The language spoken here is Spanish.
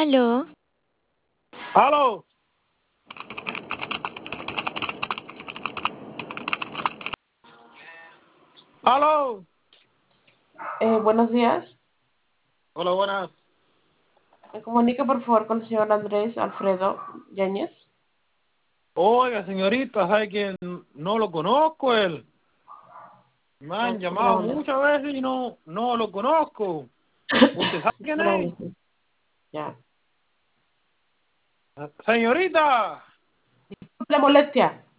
Aló, ¡Aló! ¡Aló! Buenos días. Hola, buenas. Me comunica por favor con el señor Andrés Alfredo Yáñez. Oiga, señorita, ¿sabe quién? No lo conozco él. Me han llamado Gracias. muchas veces y no lo conozco. ¿Usted sabe quién es? Gracias. Ya. Señorita, La molestia.